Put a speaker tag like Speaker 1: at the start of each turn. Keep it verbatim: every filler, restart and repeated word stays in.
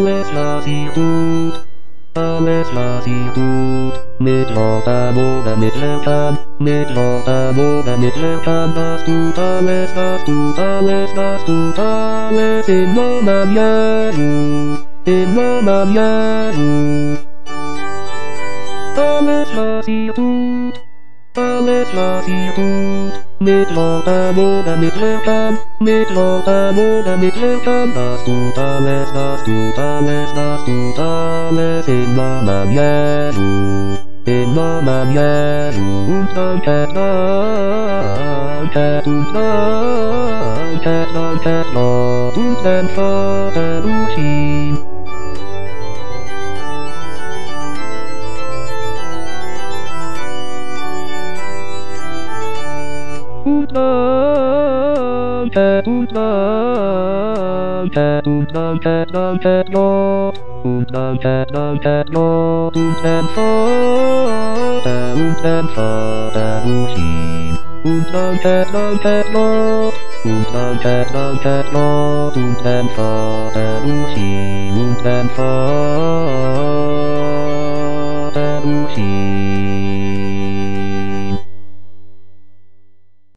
Speaker 1: alles was ihr tut, alles was ihr tut, mit Lothar oder mit Lertan, mit Lothar oder mit Lertan, das tut alles, das tut alles, das tut alles im Namen Jesu, im Namen Jesu. Alles was ihr tut, alles was ihr tut, mit Lothar oder mit Lertan, mit Lothar oder mit Lertan, das tut alles, das tut alles, das tut alles im Namen Jesu, im Namen Jesu. Und danke, danke, und danke, danke Gott und den Vater durch ihn. Und danke, und danke, und danke, danke Gott, und danke, danke Gott, und den Vater, und den Vater durch ihn. Und danke, danke Gott, und danke, danke Gott, und den Vater durch ihn, und den Vater durch ihn.